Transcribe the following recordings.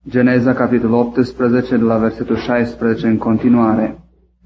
Geneza, capitolul 18, de la versetul 16 în continuare.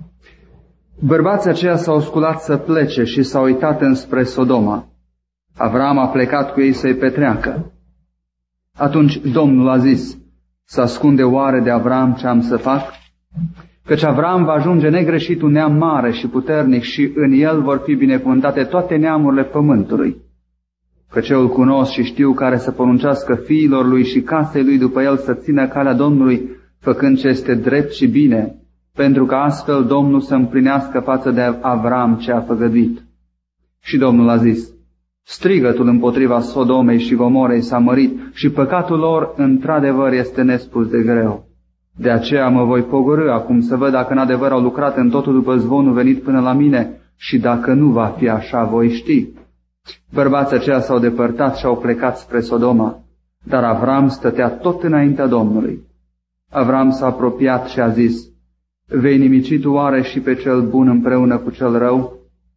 Bărbații aceia s-au sculat să plece și s-au uitat înspre Sodoma. Avram a plecat cu ei să-i petreacă. Atunci Domnul a zis: să ascunde oare de Avram ce am să fac? Căci Avram va ajunge negreșit un neam mare și puternic și în el vor fi binecuvântate toate neamurile pământului. Căci eu îl cunosc și știu care să poruncească fiilor lui și casei lui după el să țină calea Domnului, făcând ce este drept și bine, pentru că astfel Domnul să împlinească față de Avram ce a făgăduit. Și Domnul a zis: strigătul împotriva Sodomei și Gomorei s-a mărit și păcatul lor într-adevăr este nespus de greu. De aceea mă voi pogorî acum să văd dacă în adevăr au lucrat în totul după zvonul venit până la mine și dacă nu va fi așa, voi ști. Bărbații aceia s-au depărtat și au plecat spre Sodoma, dar Avram stătea tot înaintea Domnului. Avram s-a apropiat și a zis: vei nimici tu oare și pe cel bun împreună cu cel rău?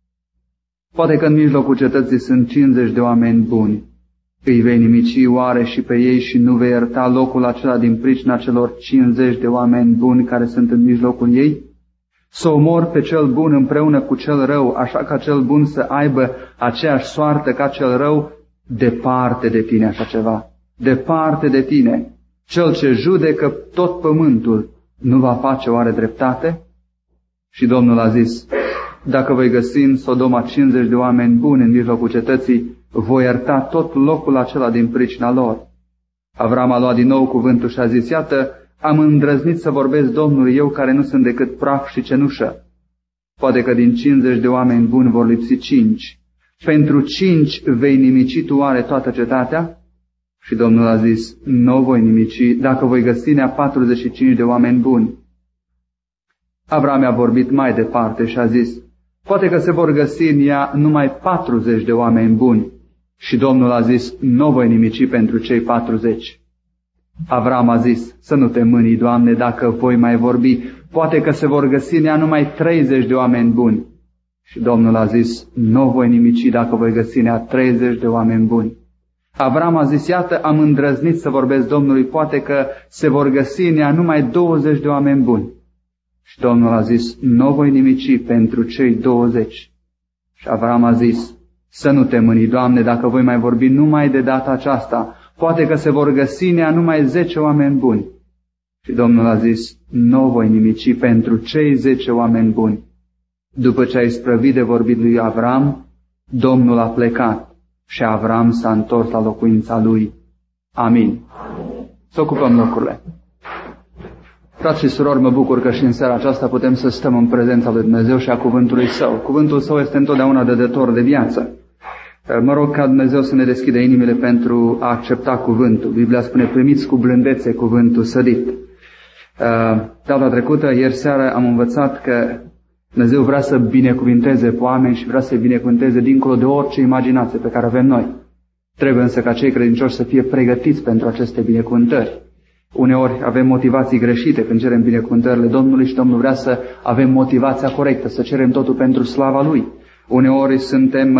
Poate că în mijlocul cetății sunt 50 de oameni buni. Îi vei nimici oare și pe ei și nu vei ierta locul acela din pricina celor 50 de oameni buni care sunt în mijlocul ei? Să omor pe cel bun împreună cu cel rău, așa ca cel bun să aibă aceeași soartă ca cel rău? Departe de tine așa ceva, departe de tine. Cel ce judecă tot pământul nu va face oare dreptate? Și Domnul a zis: dacă voi găsi în Sodoma 50 de oameni buni în mijlocul cetății, voi ierta tot locul acela din pricina lor. Avram a luat din nou cuvântul și a zis: iată, am îndrăznit să vorbesc Domnului, eu care nu sunt decât praf și cenușă. Poate că din 50 de oameni buni vor lipsi 5. Pentru 5 vei nimici tu oare toată cetatea? Și Domnul a zis: nu voi nimici, dacă voi găsi în ea 45 de oameni buni. Avram a vorbit mai departe și a zis: poate că se vor găsi în ea numai 40 de oameni buni. Și Domnul a zis: nu voi nimici pentru cei 40. Avram a zis: să nu te mâni, Doamne, dacă voi mai vorbi, poate că se vor găsi în ea numai 30 de oameni buni. Și Domnul a zis: nu voi nimici dacă voi găsi în ea 30 de oameni buni. Avram a zis: iată, am îndrăznit să vorbesc Domnului, poate că se vor găsi în ea numai 20 de oameni buni. Și Domnul a zis: nu voi nimici pentru cei 20. Și Avram a zis: să nu te mâni, Doamne, dacă voi mai vorbi numai de data aceasta, poate că se vor găsi în ea numai 10 oameni buni. Și Domnul a zis: nu voi nimici pentru cei 10 oameni buni. După ce a isprăvit de vorbit lui Avram, Domnul a plecat și Avram s-a întors la locuința lui. Amin. Să ocupăm locurile. Frați și surori, mă bucur că și în seara aceasta putem să stăm în prezența lui Dumnezeu și a cuvântului Său. Cuvântul Său este întotdeauna dădător de viață. Mă rog ca Dumnezeu să ne deschidă inimile pentru a accepta cuvântul. Biblia spune: primiți cu blândețe cuvântul sădit. Data trecută, ieri seara, am învățat că Dumnezeu vrea să binecuvinteze pe oameni și vrea să-i binecuvinteze dincolo de orice imaginație pe care avem noi. Trebuie însă ca cei credincioși să fie pregătiți pentru aceste binecuvântări. Uneori avem motivații greșite când cerem binecuvântările Domnului și Domnul vrea să avem motivația corectă, să cerem totul pentru slava Lui. Uneori suntem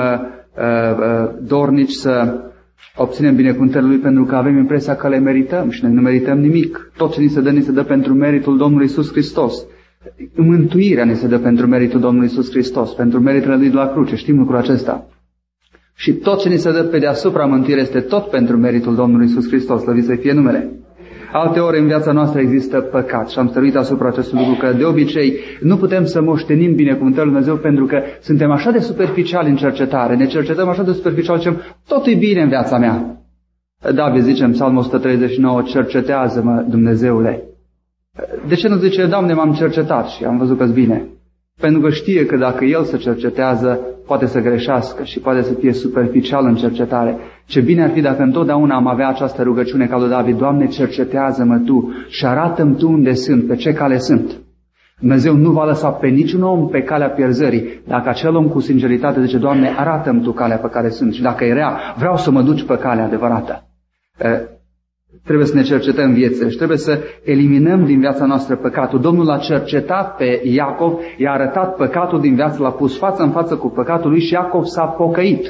dornici să obținem binecuvântările Lui pentru că avem impresia că le merităm și noi nu merităm nimic. Tot ce ni se dă pentru meritul Domnului Iisus Hristos. Mântuirea ni se dă pentru meritul Domnului Iisus Hristos, pentru meritele Lui de la cruce, știm lucrul acesta. Și tot ce ni se dă pe deasupra mântuirea este tot pentru meritul Domnului Iisus Hristos, slăvit să fie numele. Alteori în viața noastră există păcat și am stăruit asupra acestui lucru că de obicei nu putem să moștenim binecuvântările Lui Dumnezeu pentru că suntem așa de superficiali în cercetare, ne cercetăm așa de superficial, zicem totul e bine în viața mea. David zice în Psalmul 139, cercetează-mă, Dumnezeule. De ce nu zice: Doamne, m-am cercetat și am văzut că-s bine? Pentru că știe că dacă el se cercetează, poate să greșească și poate să fie superficial în cercetare. Ce bine ar fi dacă întotdeauna am avea această rugăciune ca lui David: Doamne, cercetează-mă Tu și arată-mi Tu unde sunt, pe ce cale sunt. Dumnezeu nu va lăsa pe niciun om pe calea pierzării. Dacă acel om cu sinceritate zice: Doamne, arată-mi Tu calea pe care sunt și dacă e rea, vreau să mă duci pe calea adevărată. Trebuie să ne cercetăm viețile și trebuie să eliminăm din viața noastră păcatul. Domnul a cercetat pe Iacov, i-a arătat păcatul din viață, l-a pus față în față cu păcatul lui și Iacov s-a pocăit.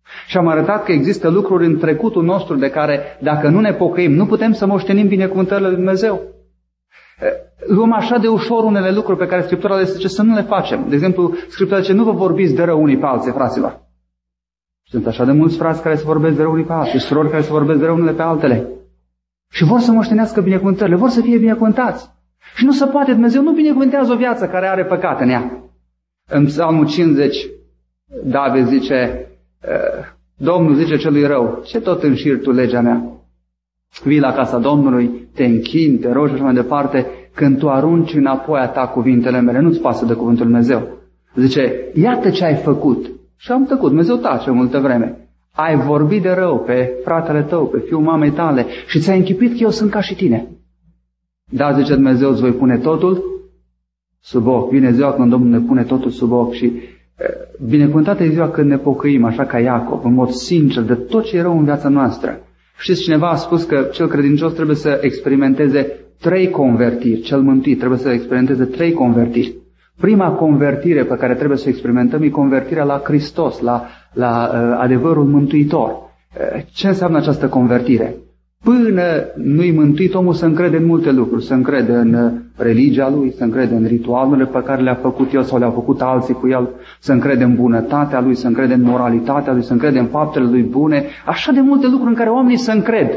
Și am arătat că există lucruri în trecutul nostru de care, dacă nu ne pocăim, nu putem să moștenim binecuvântările lui Dumnezeu. Luăm așa de ușor unele lucruri pe care Scriptura le zice să nu le facem. De exemplu, Scriptura zice, nu vă vorbiți de rău unii pe alții, fraților. Sunt așa de mulți frați care se vorbesc de rău unii pe alții, surori care se vorbesc de rău unele pe altele. Și vor să moștenească binecuvântările, vor să fie binecuvântați. Și nu se poate, Dumnezeu nu binecuvântează o viață care are păcat în ea. În Psalmul 50, David zice, Domnul zice celui rău, ce tot înșiri tu legea mea? Vii la casa Domnului, te închini, te rogi și așa mai departe, când tu arunci înapoi a ta cuvintele mele, nu-ți pasă de cuvântul Dumnezeu. Zice, iată ce ai făcut. Și am tăcut, Dumnezeu tace multă vreme. Ai vorbit de rău pe fratele tău, pe fiul mamei tale și ți-ai închipit că eu sunt ca și tine. Da, zice Dumnezeu, îți voi pune totul sub ochi. Vine ziua când Domnul ne pune totul sub ochi și binecuvântată e ziua când ne pocăim, așa ca Iacov, în mod sincer, de tot ce e rău în viața noastră. Știți, cineva a spus că cel credincios trebuie să experimenteze 3 convertiri. Cel mântuit trebuie să experimenteze 3 convertiri. Prima convertire pe care trebuie să o experimentăm e convertirea la Hristos, la adevărul mântuitor. Ce înseamnă această convertire? Până nu-i mântuit, omul să încrede în multe lucruri, să încrede în religia lui, să încrede în ritualurile pe care le-a făcut el sau le-au făcut alții cu el, să încrede în bunătatea lui, să încrede în moralitatea lui, să încrede în faptele lui bune, așa de multe lucruri în care oamenii se încred.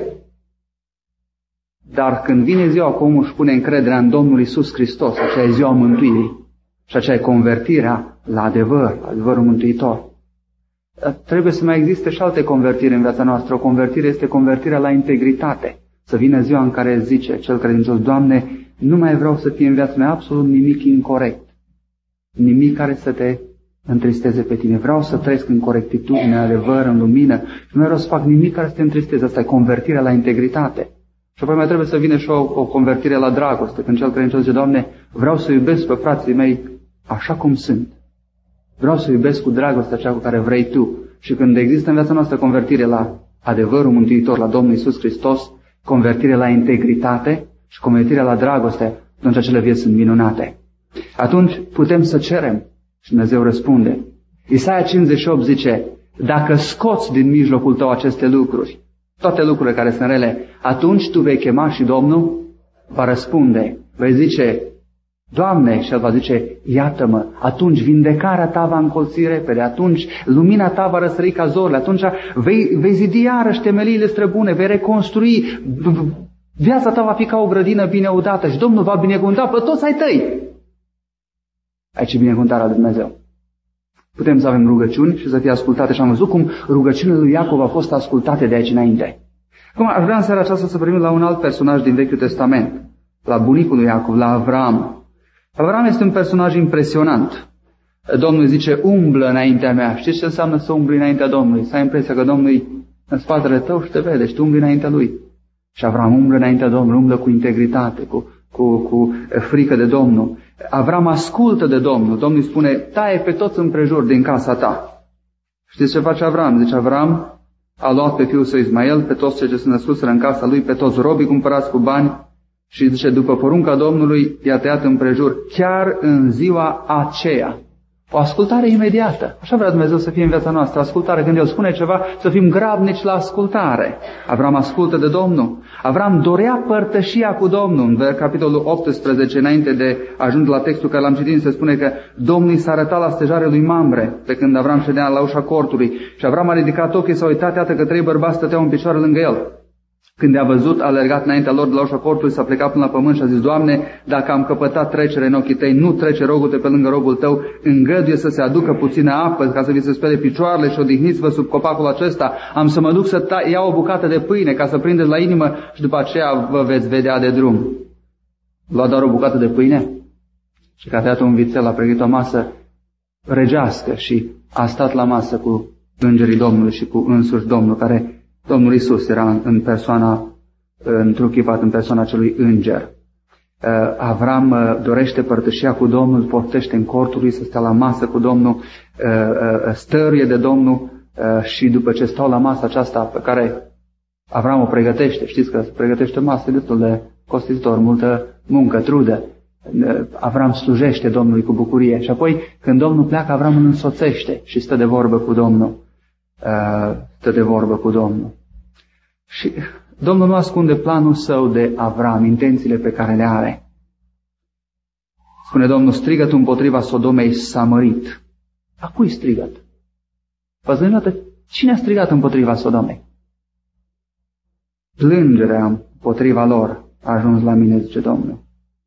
Dar când vine ziua că omul își pune încrederea în Domnul Iisus Hristos, aceea e ziua mântuirii și aceea e convertirea la adevărul mântuitor. Trebuie să mai existe și alte convertiri în viața noastră. O convertire este convertirea la integritate. Să vină ziua în care zice cel credincios, Doamne, nu mai vreau să fie în viața mea absolut nimic incorect. Nimic care să te întristeze pe tine. Vreau să trăiesc în corectitudine, în adevăr, în lumină și nu vreau să fac nimic care să te întristeze. Asta e convertirea la integritate. Și apoi mai trebuie să vină și o convertire la dragoste. Când cel credincios zice, Doamne, vreau să iubesc pe frații mei așa cum sunt. Vreau să iubesc cu dragostea cea cu care vrei Tu. Și când există în viața noastră convertire la adevărul mântuitor, la Domnul Iisus Hristos, convertire la integritate și convertire la dragoste, atunci acele vieți sunt minunate. Atunci putem să cerem și Dumnezeu răspunde. Isaia 58 zice, dacă scoți din mijlocul tău aceste lucruri, toate lucrurile care sunt rele, atunci tu vei chema și Domnul va răspunde. Vei zice, Doamne, și El va zice, iată-mă, atunci vindecarea ta va încolți repede, atunci lumina ta va răsări ca zorile, atunci vei zidi iarăși temeliile străbune, vei reconstrui, viața ta va fi ca o grădină bine udată și Domnul va binecuvânta pe toți ai tăi. Aici e binecuvântarea lui Dumnezeu. Putem să avem rugăciuni și să fie ascultate și am văzut cum rugăciunile lui Iacov au fost ascultate de aici înainte. Acum aș vrea în seara aceasta să privim la un alt personaj din Vechiul Testament, la bunicul lui Iacov, la Avram. Avram este un personaj impresionant. Domnul zice, umblă înaintea mea. Știți ce înseamnă să umbli înaintea Domnului? Să ai impresia că Domnul e în spatele tău și te vede și tu umbli înaintea Lui. Și Avram umblă înaintea Domnului, umblă cu integritate, cu frică de Domnul. Avram ascultă de Domnul. Domnul îi spune, taie pe toți împrejur din casa ta. Știți ce face Avram? Zice, Avram a luat pe fiul său Ismael, pe toți cei ce se născuseră în casa lui, pe toți robii cumpărați cu bani, și zice, după porunca Domnului, i-a tăiat împrejur, chiar în ziua aceea. O ascultare imediată. Așa vrea Dumnezeu să fie în viața noastră. Ascultare. Când El spune ceva, să fim grabnici la ascultare. Avram ascultă de Domnul. Avram dorea părtășia cu Domnul. În capitolul 18, înainte de a ajunge la textul care l-am citit, se spune că Domnul i s-a arătat la stejare lui Mamre, pe când Avram ședea la ușa cortului. Și Avram a ridicat ochii, s-a uitat, iată că 3 bărbați stăteau în picioare lângă el. Când i-a văzut, a alergat înaintea lor de la ușa cortului, s-a plecat până la pământ și a zis, Doamne, dacă am căpătat trecere în ochii tăi, nu trece rogul-te pe lângă robul tău, îngăduie să se aducă puțină apă ca să vi se spele picioarele și odihniți-vă sub copacul acesta. Am să mă duc să iau o bucată de pâine ca să prindeți la inimă și după aceea vă veți vedea de drum. Lua doar o bucată de pâine și că a tăiat un vițel, a pregătit o masă regească și a stat la masă cu îngerii Domnului și cu însuși Domnul, care Domnul Iisus era în persoana, întruchipat în persoana acelui înger. Avram dorește părtășia cu Domnul, portește în cortul lui să stea la masă cu Domnul, stăruie de Domnul și după ce stau la masa aceasta pe care Avram o pregătește, știți că se pregătește masă destul de costisitor, multă muncă, trudă. Avram slujește Domnului cu bucurie și apoi când Domnul pleacă, Avram îl însoțește și stă de vorbă cu Domnul. stă de vorbă cu Domnul. Și Domnul nu ascunde planul său de Avram, intențiile pe care le are. Spune Domnul, strigătul împotriva Sodomei s-a mărit. A cui strigăt? V-ați gândit cine a strigat împotriva Sodomei? Plângerea împotriva lor a ajuns la mine, zice Domnul.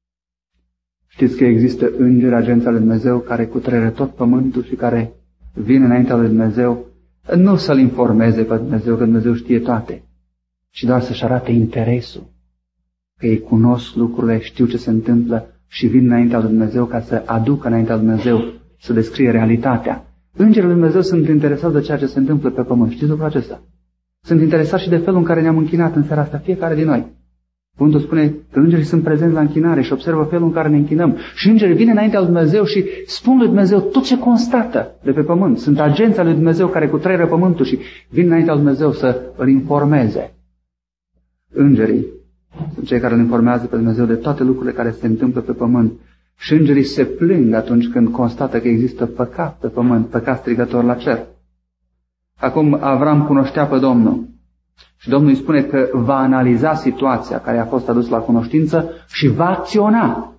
Știți că există îngeri, agenți al lui Dumnezeu, care cutreieră tot pământul și care vin înaintea lui Dumnezeu, nu să-L informeze pe Dumnezeu, că Dumnezeu știe toate, ci doar să-și arate interesul, că ei cunosc lucrurile, știu ce se întâmplă și vin înaintea lui Dumnezeu ca să aducă înaintea lui Dumnezeu, să descrie realitatea. Îngerii lui Dumnezeu sunt interesați de ceea ce se întâmplă pe pământ. Știți lucrul acesta? Sunt interesați și de felul în care ne-am închinat în seara asta, fiecare din noi. Cuvântul spune că îngerii sunt prezenți la închinare și observă felul în care ne închinăm. Și îngerii vin înaintea lui Dumnezeu și spun lui Dumnezeu tot ce constată de pe pământ. Sunt agenții lui Dumnezeu care cutreieră pământul și vin înaintea lui Dumnezeu să îl informeze. Îngerii sunt cei care îl informează pe Dumnezeu de toate lucrurile care se întâmplă pe pământ. Și îngerii se plâng atunci când constată că există păcat pe pământ, păcat strigător la cer. Acum Avram cunoștea pe Domnul. Și Domnul îi spune că va analiza situația care a fost adusă la cunoștință și va acționa.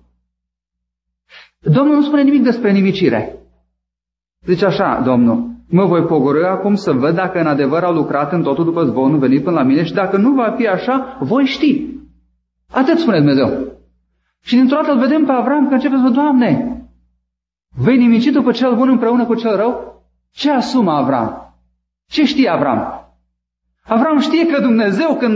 Domnul nu spune nimic despre nimicire. Zice așa, Domnul, mă voi pogorî acum să văd dacă în adevăr au lucrat în totul după zvonul venit până la mine și dacă nu va fi așa, voi ști. Atât spune Dumnezeu. Și dintr-o dată îl vedem pe Avram că începe să vă, Doamne, vei nimici după cel bun împreună cu cel rău? Ce asumă Avram? Ce știe Avram? Avram știe că Dumnezeu, când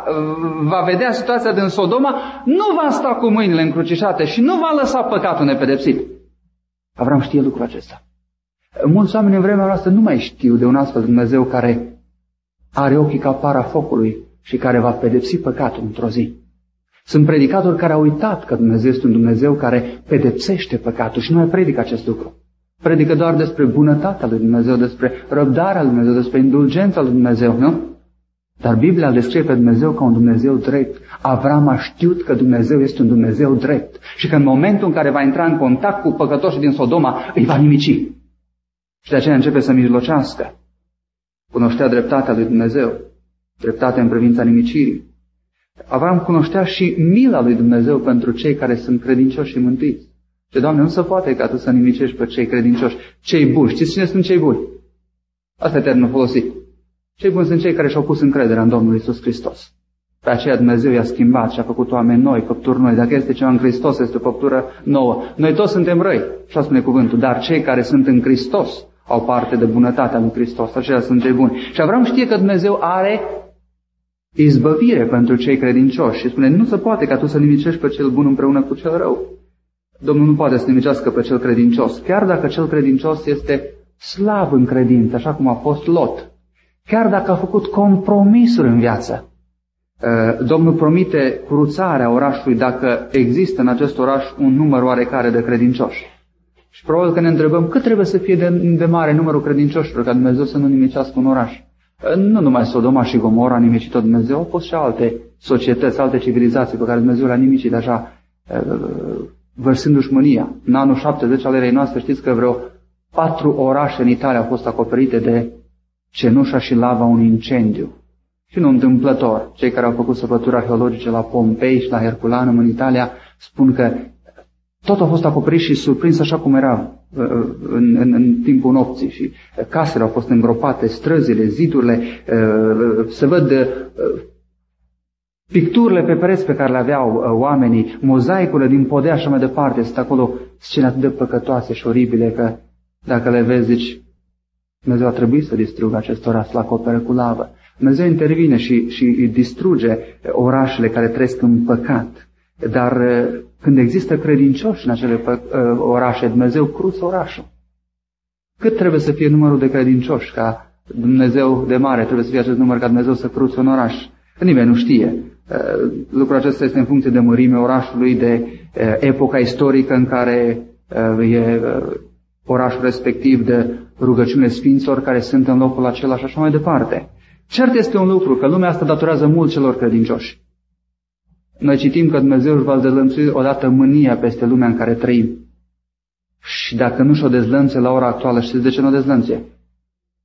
va vedea situația din Sodoma, nu va sta cu mâinile încrucișate și nu va lăsa păcatul nepedepsit. Avram știe lucrul acesta. Mulți oameni în vremea noastră nu mai știu de un astfel Dumnezeu care are ochii ca para focului și care va pedepsi păcatul într-o zi. Sunt predicatori care au uitat că Dumnezeu este un Dumnezeu care pedepsește păcatul și nu mai predică acest lucru. Predică doar despre bunătatea lui Dumnezeu, despre răbdarea lui Dumnezeu, despre indulgența lui Dumnezeu, nu? Dar Biblia îl descrie pe Dumnezeu ca un Dumnezeu drept. Avram a știut că Dumnezeu este un Dumnezeu drept și că în momentul în care va intra în contact cu păcătoșii din Sodoma, îi va nimici. Și de aceea începe să mijlocească. Cunoștea dreptatea lui Dumnezeu, dreptatea în privința nimicirii. Avram cunoștea și mila lui Dumnezeu pentru cei care sunt credincioși și mântuiți. Și, Doamne, nu se poate ca Tu să nimicești pe cei credincioși, cei buni. Știți cine sunt cei buni? Asta e termenul folosit. Cei buni sunt cei care și-au pus încrederea în Domnul Iisus Hristos. Pe aceea Dumnezeu i-a schimbat și a făcut oameni noi, făpturi noi. Dacă este ceva în Hristos, este o făptură nouă. Noi toți suntem răi, așa spune cuvântul, dar cei care sunt în Hristos au parte de bunătatea lui Hristos. Aceia sunt cei buni. Și Avram știe că Dumnezeu are izbăvire pentru cei credincioși și spune, nu se poate ca tu să nimicești pe cel bun împreună cu cel rău. Domnul nu poate să nimicească pe cel credincios, chiar dacă cel credincios este slab în credință, așa cum a fost Lot. Chiar dacă a făcut compromisuri în viață. Domnul promite curuțarea orașului dacă există în acest oraș un număr oarecare de credincioși. Și probabil că ne întrebăm cât trebuie să fie de mare numărul credincioșilor ca Dumnezeu să nu nimicească un oraș. Nu numai Sodoma și Gomora a nimicit tot Dumnezeu, au fost și alte societăți, alte civilizații pe care Dumnezeu le-a nimicit așa, vărsându-și mânia. În anul 70 al erei noastre știți că vreo 4 orașe în Italia au fost acoperite de cenușa și lava unui incendiu. Și nu întâmplător. Cei care au făcut săpături arheologice la Pompei și la Herculanum în Italia spun că tot a fost acoperit și surprins așa cum era în timpul nopții. Și casele au fost îngropate, străzile, zidurile, se văd picturile pe pereți pe care le aveau oamenii, mozaicurile din podea și așa mai departe. Sunt acolo scene atât de păcătoase și oribile că dacă le vezi zici, Dumnezeu a trebuit să distrugă acest oraș, l-a acoperă cu lavă. Dumnezeu intervine și distruge orașele care trăiesc în păcat. Dar când există credincioși în acele orașe, Dumnezeu cruță orașul. Cât trebuie să fie numărul de credincioși ca Dumnezeu de mare, trebuie să fie acest număr ca Dumnezeu să cruță un oraș? Nimeni nu știe. Lucrul acesta este în funcție de mărimea orașului, de epoca istorică în care e orașul respectiv, de rugăciune sfinților care sunt în locul acela și așa mai departe. Cert este un lucru, că lumea asta datorează mult celor credincioși. Noi citim că Dumnezeu își va dezlănțui odată mânia peste lumea în care trăim. Și dacă nu și-o dezlănțe la ora actuală, știți de ce nu o dezlănțe?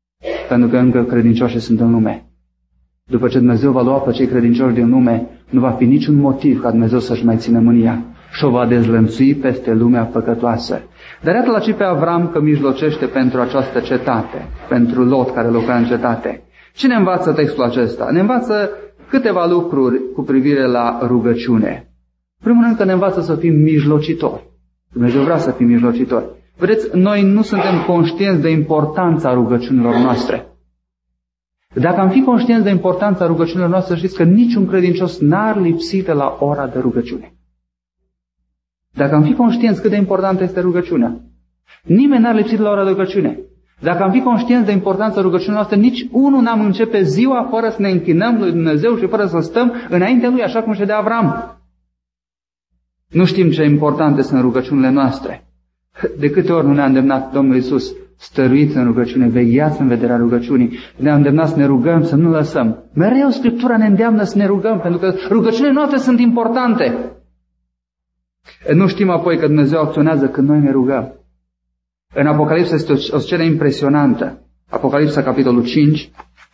pentru că încă credincioșii sunt în lume. După ce Dumnezeu va lua pe cei credincioși din lume, nu va fi niciun motiv ca Dumnezeu să-și mai țină mânia și o va dezlănțui peste lumea păcătoasă. Dar iată la ce pe Avram că mijlocește pentru această cetate, pentru Lot care locuia în cetate. Ce ne învață textul acesta? Ne învață câteva lucruri cu privire la rugăciune. Primul rând că ne învață să fim mijlocitori. Dumnezeu vrea să fim mijlocitori. Vedeți, noi nu suntem conștienți de importanța rugăciunilor noastre. Dacă am fi conștienți de importanța rugăciunilor noastre, știți că niciun credincios n-ar lipsi de la ora de rugăciune. Dacă am fi conștienți cât de importantă este rugăciunea, nimeni n-ar lipsi de la ora de rugăciune. Dacă am fi conștienți de importanța rugăciunii noastre, nici unul n-am începe ziua fără să ne închinăm lui Dumnezeu și fără să stăm înaintea Lui, așa cum ședea Avram. Nu știm ce importante sunt rugăciunile noastre. De câte ori nu ne-a îndemnat Domnul Iisus: stăruiți în rugăciune, vegheați în vederea rugăciunii. Ne-a îndemnat să ne rugăm, să nu lăsăm. Mereu Scriptura ne îndeamnă să ne rugăm, pentru că rugăciunile noastre sunt importante. Nu știm apoi că Dumnezeu acționează când noi ne rugăm. În Apocalipsa este o scenă impresionantă. Apocalipsa, capitolul 5,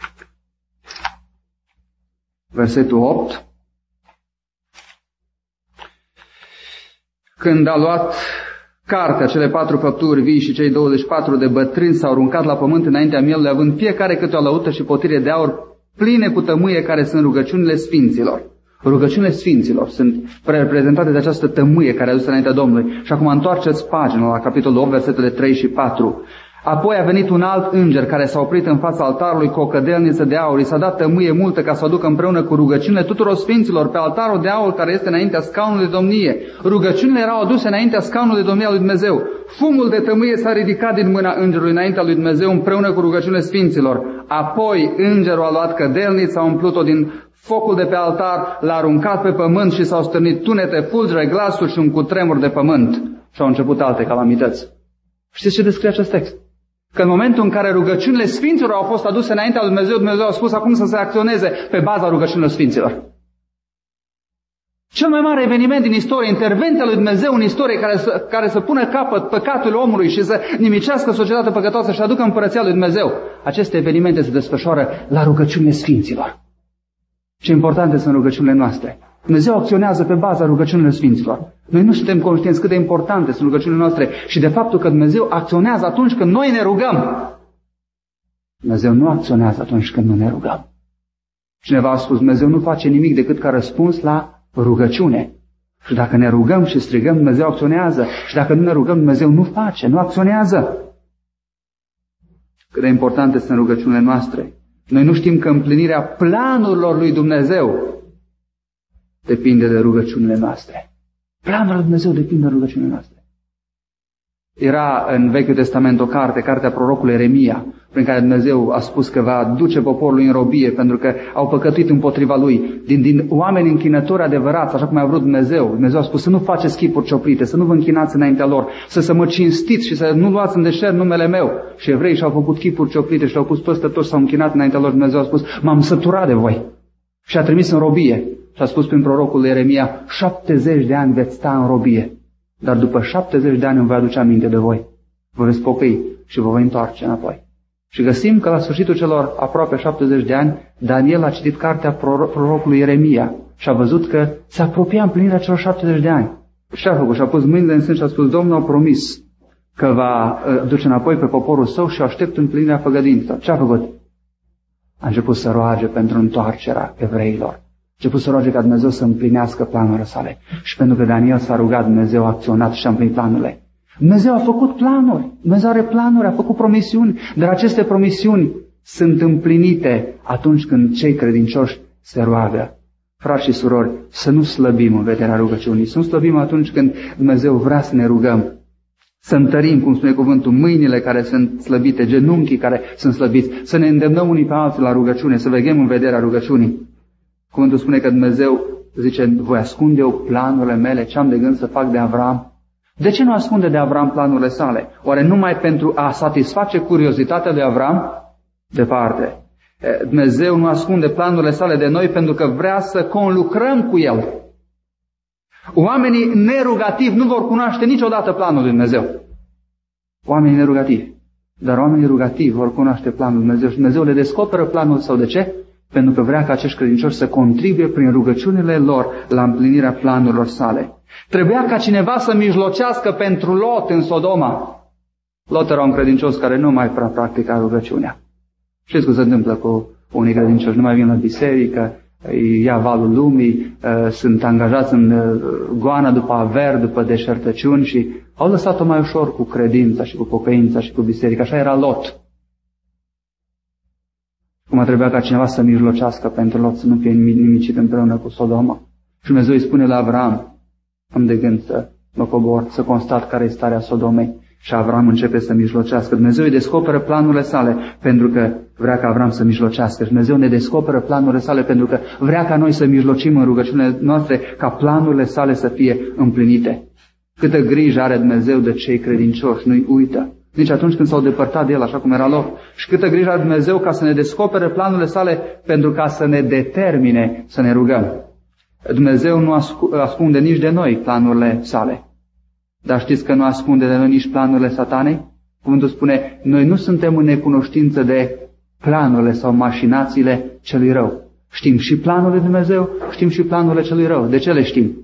versetul 8. Când a luat cartea, cele 4 făpturi vii și cei 24 de bătrâni s-au aruncat la pământ înaintea mielului, având fiecare câte o lăută și potire de aur pline cu tămâie, care sunt rugăciunile sfinților. Rugăciunile sfinților sunt reprezentate de această tămâie care a dus înaintea Domnului. Și acum întoarceți pagina la capitolul 8, versetele 3 și 4. Apoi a venit un alt înger care s-a oprit în fața altarului cu o cădelniță de aur. I s-a dat tămâie multă ca să o aducă împreună cu rugăciunile tuturor sfinților pe altarul de aur care este înaintea scaunului de domnie. Rugăciunile erau aduse înaintea scaunului de domnie al lui Dumnezeu. Fumul de tămâie s-a ridicat din mâna îngerului înaintea lui Dumnezeu împreună cu rugăciunile sfinților. Apoi îngerul a luat cădelnița, a umplut-o din focul de pe altar, l-a aruncat pe pământ și s-au stârnit tunete, fulgere, glasuri și un cutremur de pământ. Și au început alte calamități. Știți ce descrie acest text? Că în momentul în care rugăciunile sfinților au fost aduse înaintea lui Dumnezeu, Dumnezeu a spus acum să se acționeze pe baza rugăciunilor sfinților. Cel mai mare eveniment din istorie, intervenția lui Dumnezeu în istorie care să pună capăt păcatului omului și să nimicească societatea păcătoasă și să aducă împărăția lui Dumnezeu. Aceste evenimente se desfășoară la rugăciunile sfinților. Ce importante sunt rugăciunile noastre. Dumnezeu acționează pe baza rugăciunilor sfinților. Noi nu suntem conștienți cât de importante sunt rugăciunile noastre și de faptul că Dumnezeu acționează atunci când noi ne rugăm. Dumnezeu nu acționează atunci când nu ne rugăm. Cineva a spus: Dumnezeu nu face nimic decât ca răspuns la rugăciune. Și dacă ne rugăm și strigăm, Dumnezeu acționează. Și dacă nu ne rugăm, Dumnezeu nu face, nu acționează. Cât de importante sunt rugăciunile noastre. Noi nu știm că împlinirea planurilor lui Dumnezeu depinde de rugăciunile noastre. Planul lui Dumnezeu depinde de rugăciunile noastre. Era în Vechiul Testament o carte, cartea prorocului Ieremia, prin care Dumnezeu a spus că va duce poporul în robie pentru că au păcătuit împotriva lui. Din oameni închinători adevărați, așa cum a vrut Dumnezeu. Dumnezeu a spus să nu faceți chipuri cioplite, să nu vă închinați înaintea lor, să mă cinstiți și să nu luați în deșert numele meu. Și evreii și-au făcut chipuri cioplite și le-au pus peste tot și s-au închinat înaintea lor. Dumnezeu a spus: m-am săturat de voi. Și a trimis în robie. Și a spus prin prorocul Ieremia: 70 de ani veți sta în robie, dar după 70 de ani îmi voi aduce aminte de voi. Vă veți pocăi și vă voi întoarce înapoi. Și găsim că la sfârșitul celor aproape 70 de ani, Daniel a citit cartea prorocului Ieremia și a văzut că se apropia împlinirea celor 70 de ani. Și a făcut? Și a pus mâinile în sân și a spus: Domnul a promis că va duce înapoi pe poporul său și aștept împlinirea făgăduințelor. Ce a făcut? A început să roage pentru întoarcerea evreilor. A început să roage ca Dumnezeu să împlinească planurile sale. Și pentru că Daniel s-a rugat, Dumnezeu a acționat și a împlinit planurile. Dumnezeu a făcut planuri. Dumnezeu are planuri, a făcut promisiuni. Dar aceste promisiuni sunt împlinite atunci când cei credincioși se roagă. Frați și surori, să nu slăbim în vederea rugăciunii. Să nu slăbim atunci când Dumnezeu vrea să ne rugăm. Să întărim, cum spune cuvântul, mâinile care sunt slăbite, genunchii care sunt slăbiți. Să ne îndemnăm unii pe alții la rugăciune, să veghem în vederea rugăciunii. Cuvântul spune că Dumnezeu zice: voi ascunde eu planurile mele, ce am de gând să fac de Avram? De ce nu ascunde de Avram planurile sale? Oare numai pentru a satisface curiozitatea lui Avram? Departe. Dumnezeu nu ascunde planurile sale de noi pentru că vrea să conlucrăm cu El. Oamenii nerugativi nu vor cunoaște niciodată planul lui Dumnezeu. Oamenii nerugativi. Dar oamenii rugativi vor cunoaște planul Dumnezeu și Dumnezeu le descoperă planul său. De ce? Pentru că vrea ca acești credincioși să contribuie prin rugăciunile lor la împlinirea planurilor sale. Trebuia ca cineva să mijlocească pentru Lot în Sodoma. Lot era un credincios care nu mai prea practica rugăciunea. Știți cum se întâmplă cu unii credincioși? Nu mai vin la biserică, îi ia valul lumii, sunt angajați în goana după aver, după deșertăciuni și au lăsat-o mai ușor cu credința și cu pocăința și cu biserica. Așa era Lot. Cum trebuia ca cineva să mijlocească pentru Lot să nu fie nimicit împreună cu Sodoma. Și Dumnezeu îi spune la Avram, am de gând să mă cobor, să constat care e starea Sodomei. Și Avram începe să mijlocească. Dumnezeu îi descoperă planurile sale pentru că vrea ca Avram să mijlocească. Și Dumnezeu ne descoperă planurile sale pentru că vrea ca noi să mijlocim în rugăciunile noastre, ca planurile sale să fie împlinite. Câtă grijă are Dumnezeu de cei credincioși, nu-i uită. Nici atunci când s-au depărtat de El, așa cum era Lot. Și câtă grijă are Dumnezeu ca să ne descopere planurile sale pentru ca să ne determine să ne rugăm. Dumnezeu nu ascunde nici de noi planurile sale. Dar știți că nu ascunde de noi nici planurile Satanei? Cuvântul spune, noi nu suntem în necunoștință de planurile sau mașinațiile celui rău. Știm și planurile Dumnezeu, știm și planurile celui rău. De ce le știm?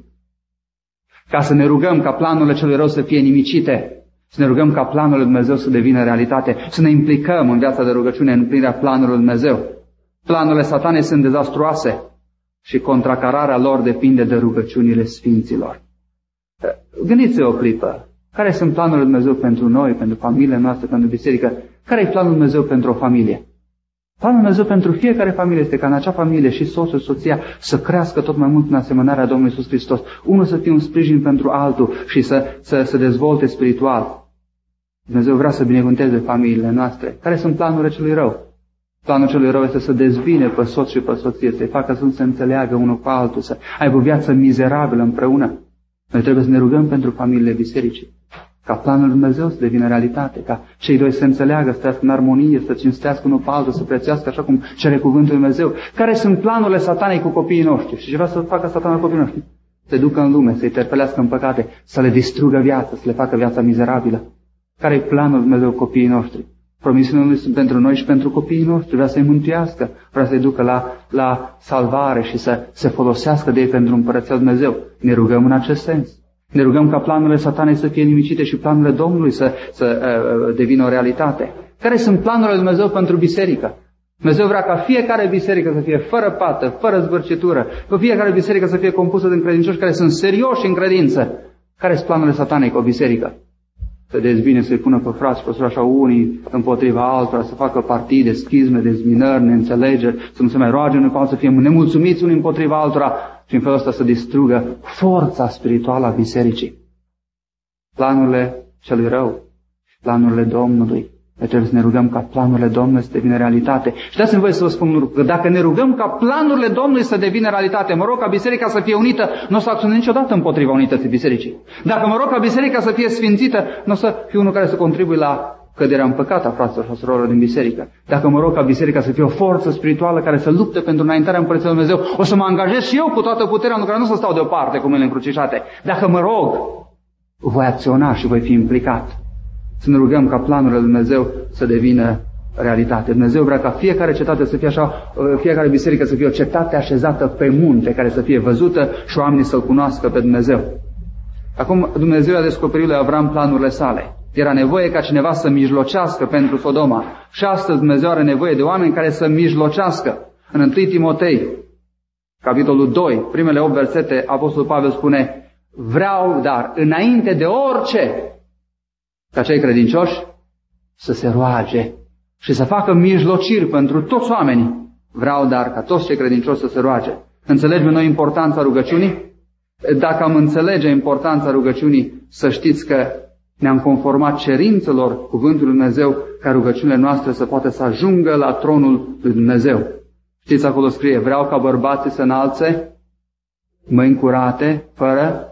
Ca să ne rugăm ca planurile celui rău să fie nimicite, să ne rugăm ca planurile Dumnezeu să devină realitate, să ne implicăm în viața de rugăciune în împlinirea planurilor Dumnezeu. Planurile Satanei sunt dezastruoase și contracararea lor depinde de rugăciunile sfinților. Gândiți-vă o clipă. Care sunt planurile Dumnezeu pentru noi, pentru familiile noastre, pentru biserică? Care e planul Dumnezeu pentru o familie? Planul Dumnezeu pentru fiecare familie este ca în acea familie și soțul, soția să crească tot mai mult în asemănarea Domnului Iisus Hristos. Unul să fie un sprijin pentru altul și să se dezvolte spiritual. Dumnezeu vrea să binecuvânteze familiile noastre. Care sunt planurile celui rău? Planul celui rău este să dezbine pe soț și pe soție, să-i facă să nu se înțeleagă unul cu altul, să aibă o viață mizerabilă împreună. Noi trebuie să ne rugăm pentru familiile bisericii, ca planul Dumnezeu să devină realitate, ca cei doi să înțeleagă, să trăiască în armonie, să cinstească unul pe altul, să prețuiască așa cum cere cuvântul Dumnezeu. Care sunt planurile Satanei cu copiii noștri? Și ce vrea să facă Satana cu copiii noștri? Să ducă în lume, să-i terpelească în păcate, să le distrugă viața, să le facă viața mizerabilă. Care e planul Dumnezeu cu copiii noștri? Promisiunile Lui sunt pentru noi și pentru copiii noștri. Vrea să-i mântuiască, vrea să-i ducă la salvare și să se folosească de ei pentru Împărăția Lui Dumnezeu. Ne rugăm în acest sens. Ne rugăm ca planurile Satanei să fie nimicite și planurile Domnului să devină o realitate. Care sunt planurile Lui Dumnezeu pentru biserică? Dumnezeu vrea ca fiecare biserică să fie fără pată, fără zbârcitură, ca fiecare biserică să fie compusă din credincioși care sunt serioși în credință. Care sunt planurile Satanei cu o biserică? Să dezbine, să-i pună pe frați, pe așa unii împotriva altora, să facă partide, schisme, dezbinări, neînțelegeri, să nu se mai roage unii pe alții, să fie nemulțumiți unii împotriva altora și în felul ăsta să distrugă forța spirituală a bisericii. Planurile celui rău, planurile Domnului. Noi trebuie să ne rugăm ca planurile Domnului să devină realitate. Și dați-mi voie să vă spun un lucru, că dacă ne rugăm ca planurile Domnului să devină realitate, mă rog ca biserica să fie unită, nu o să acționez niciodată împotriva unității bisericii. Dacă mă rog ca biserica să fie sfințită, nu o să fiu unul care să contribuie la căderea în păcat a fraților și a surorilor din biserică. Dacă mă rog ca biserica să fie o forță spirituală care să lupte pentru înaintarea Împărăției Lui Dumnezeu, o să mă angajez și eu cu toată puterea, în care nu să stau deoparte cu mâinile încrucișate. Dacă mă rog, voi acționa și voi fi implicat. Să ne rugăm ca planurile Lui Dumnezeu să devină realitate. Dumnezeu vrea ca fiecare cetate să fie așa, fiecare biserică să fie o cetate așezată pe munte, care să fie văzută și oamenii să-L cunoască pe Dumnezeu. Acum Dumnezeu a descoperit lui Avram planurile sale. Era nevoie ca cineva să mijlocească pentru Sodoma. Și astăzi Dumnezeu are nevoie de oameni care să mijlocească. În 1 Timotei, capitolul 2, primele 8 versete, Apostolul Pavel spune: vreau, dar înainte de orice, ca cei credincioși să se roage și să facă mijlociri pentru toți oamenii. Vreau, dar, ca toți cei credincioși să se roage. Înțelegem noi importanța rugăciunii? Dacă am înțelege importanța rugăciunii, să știți că ne-am conformat cerințelor Cuvântului Dumnezeu ca rugăciunile noastre să poată să ajungă la tronul lui Dumnezeu. Știți, acolo scrie: vreau ca bărbații să înalțe mâini curate, fără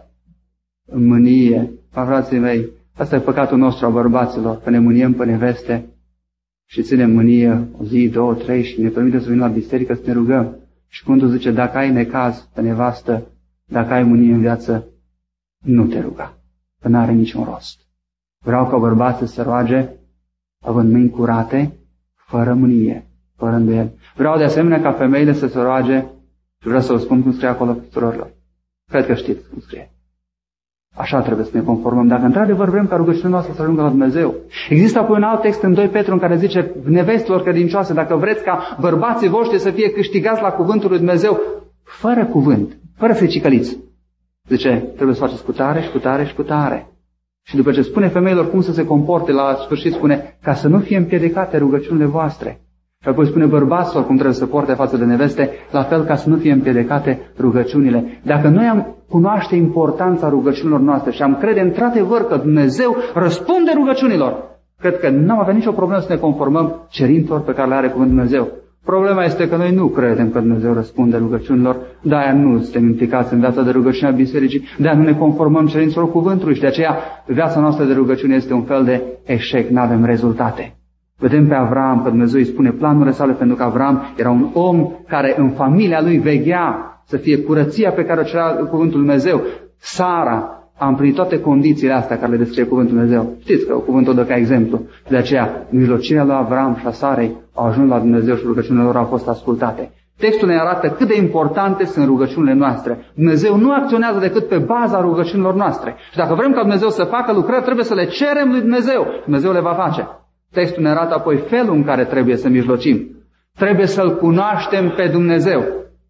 mânie. Frații mei, asta e păcatul nostru a bărbaților, că ne mâniem pe neveste și ținem mânie o zi, 2, 3 și ne permite să venim la biserică să ne rugăm. Și Cuvântul zice: dacă ai necaz pe nevastă, dacă ai mânie în viață, nu te ruga, că n-are niciun rost. Vreau ca bărbații să se roage având mâini curate, fără mânie, fără îndoieli. Vreau de asemenea ca femeile să se roage, și vreau să vă spun cum scrie acolo tuturor. Cred că știți cum scrie. Așa trebuie să ne conformăm. Dacă într-adevăr vrem ca rugăciunea noastră să ajungă la Dumnezeu. Există apoi un alt text în 2 Petru în care zice, nevestelor credincioase, dacă vreți ca bărbații voștri să fie câștigați la cuvântul lui Dumnezeu, fără cuvânt, fără fricicăliți. Zice, trebuie să faceți cu tare și cu tare și cu tare. Și după ce spune femeilor cum să se comporte, la sfârșit spune, ca să nu fie împiedicate rugăciunile voastre. Și apoi spune bărbaților cum trebuie să porte față de neveste, la fel ca să nu fie împiedicate rugăciunile. Dacă noi am cunoaște importanța rugăciunilor noastre și am crede într-adevăr că Dumnezeu răspunde rugăciunilor, cred că n-am avea nicio problemă să ne conformăm cerințelor pe care le are cuvântul Dumnezeu. Problema este că noi nu credem că Dumnezeu răspunde rugăciunilor, de-aia nu suntem implicați în viața de rugăciune a bisericii, de-aia nu ne conformăm cerințelor cuvântului și de aceea viața noastră de rugăciune este un fel de eșec, nu avem rezultate. Vedem pe Avram că Dumnezeu îi spune planurile sale, pentru că Avram era un om care în familia lui veghea să fie curăția pe care o cerea cuvântul Dumnezeu. Sara a împlinit toate condițiile astea care le descrie cuvântul Dumnezeu. Știți că cuvântul dă ca exemplu. De aceea, mijlocirea lui Avram și a Sarei au ajuns la Dumnezeu și rugăciunile lor au fost ascultate. Textul ne arată cât de importante sunt rugăciunile noastre. Dumnezeu nu acționează decât pe baza rugăciunilor noastre. Și dacă vrem ca Dumnezeu să facă lucrări, trebuie să le cerem lui Dumnezeu. Dumnezeu le va face. Textul ne arată apoi felul în care trebuie să mijlocim. Trebuie să-L cunoaștem pe Dumnezeu.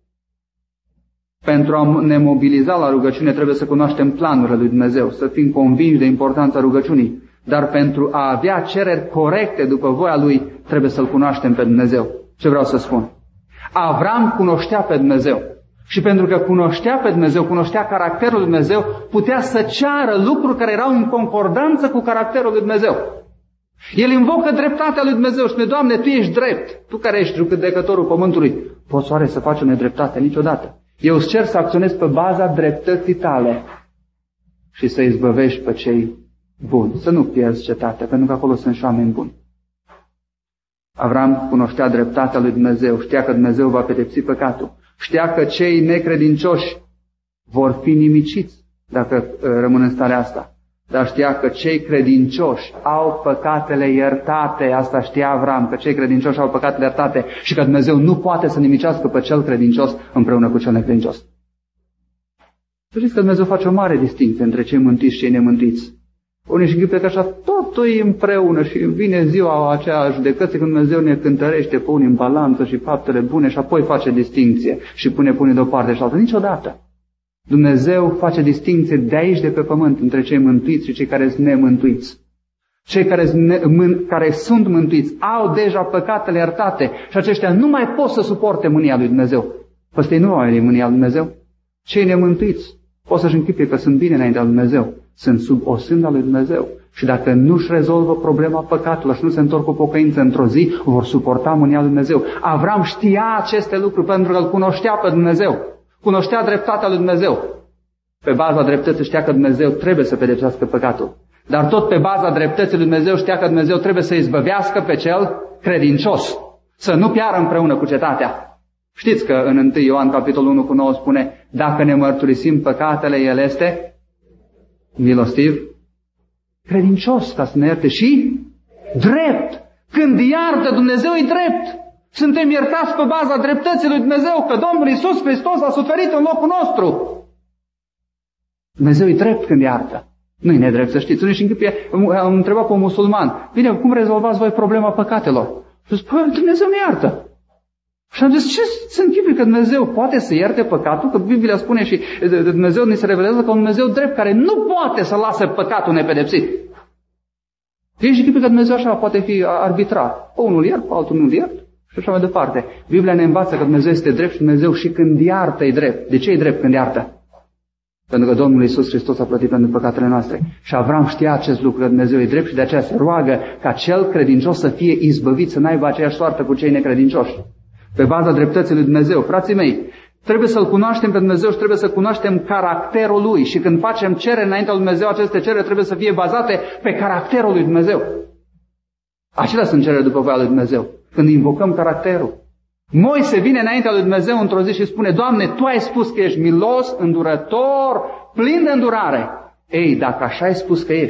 Pentru a ne mobiliza la rugăciune trebuie să cunoaștem planurile lui Dumnezeu, să fim convinși de importanța rugăciunii. Dar pentru a avea cereri corecte după voia Lui, trebuie să-L cunoaștem pe Dumnezeu. Ce vreau să spun? Avram cunoștea pe Dumnezeu. Și pentru că cunoștea pe Dumnezeu, cunoștea caracterul lui Dumnezeu, putea să ceară lucruri care erau în concordanță cu caracterul lui Dumnezeu. El invocă dreptatea lui Dumnezeu și spune, Doamne, Tu ești drept, Tu care ești judecătorul pământului, poți oare să faci o nedreptate? Niciodată. Eu îți cer să acționez pe baza dreptății Tale și să izbăvești pe cei buni, să nu pierzi cetatea, pentru că acolo sunt și oameni buni. Avram cunoștea dreptatea lui Dumnezeu, știa că Dumnezeu va pedepsi păcatul, știa că cei necredincioși vor fi nimiciți dacă rămân în starea asta. Dar știa că cei credincioși au păcatele iertate, asta știa Avram, că cei credincioși au păcatele iertate și că Dumnezeu nu poate să nimicească pe cel credincios împreună cu cel necredincios. Să știți că Dumnezeu face o mare distinție între cei mântuiți și cei nemântuiți. Unii își închipuie că așa totul e împreună și vine ziua aceea judecății când Dumnezeu ne cântărește pe unii în balanță și faptele bune și apoi face distinție și pune deoparte și altă. Niciodată. Dumnezeu face distinție de aici, de pe pământ, între cei mântuiți și cei care sunt nemântuiți. Cei care sunt mântuiți au deja păcatele iertate și aceștia nu mai pot să suporte mânia lui Dumnezeu. Păstei nu au mânia lui Dumnezeu. Cei nemântuiți pot să-și închipie că sunt bine înaintea lui Dumnezeu. Sunt sub osânda lui Dumnezeu. Și dacă nu-și rezolvă problema păcatului și nu se întorc cu pocăință într-o zi, vor suporta mânia lui Dumnezeu. Avram știa aceste lucruri pentru că îl cunoștea pe Dumnezeu. Cunoștea dreptatea lui Dumnezeu. Pe baza dreptății știa că Dumnezeu trebuie să pedepsească păcatul. Dar tot pe baza dreptății lui Dumnezeu știa că Dumnezeu trebuie să izbăvească pe cel credincios. Să nu piară împreună cu cetatea. Știți că în 1 Ioan capitolul 1:9 spune, dacă ne mărturisim păcatele, El este milostiv, credincios ca să ne ierte și drept. Când iartă, Dumnezeu e drept. Suntem iertați pe baza dreptății lui Dumnezeu, că Domnul Iisus Hristos a suferit în locul nostru. Dumnezeu e drept când iartă. Nu e nedrept, să știți. Unii și închipie, am întrebat pe un musulman, bine, cum rezolvați voi problema păcatelor? Și a zis, păi, Dumnezeu ne iartă. Și am zis, ce se închipie că Dumnezeu poate să ierte păcatul? Că Biblia spune și Dumnezeu ne se revelează ca un Dumnezeu drept care nu poate să lase păcatul nepedepsit. Ei și închipie că Dumnezeu așa poate fi arbitrar. Pe unul iert, pe altul nu iert. Și așa mai departe. Biblia ne învață că Dumnezeu este drept și Dumnezeu și când iartă e drept. De ce e drept când iartă? Pentru că Domnul Iisus Hristos a plătit pentru păcatele noastre. Și Avram știa acest lucru, că Dumnezeu e drept și de aceea se roagă ca cel credincios să fie izbăvit, să n-aibă aceeași soartă cu cei necredincioși. Pe baza dreptății lui Dumnezeu. Frații mei, trebuie să-L cunoaștem pe Dumnezeu și trebuie să cunoaștem caracterul Lui. Și când facem cereri înaintea lui Dumnezeu, aceste cereri trebuie să fie bazate pe caracterul lui Dumnezeu. Acelea sunt cereri după voia lui Dumnezeu. Când invocăm caracterul. Moise vine înaintea lui Dumnezeu într-o zi și spune, Doamne, Tu ai spus că ești milos, îndurător, plin de îndurare. Ei, dacă așa ai spus că ești,